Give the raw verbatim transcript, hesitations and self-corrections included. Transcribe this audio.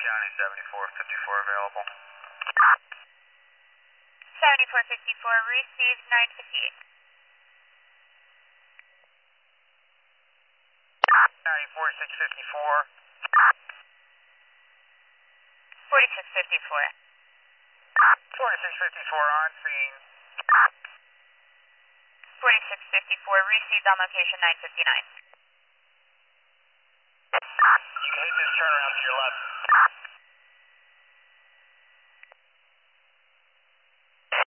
County seventy-four fifty-four available. seventy-four fifty-four, received nine fifty-eight. County forty-six fifty-four. forty-six fifty-four. forty-six fifty-four on scene. forty-six fifty-four, received on location nine fifty-nine. You can hit this turnaround to your left.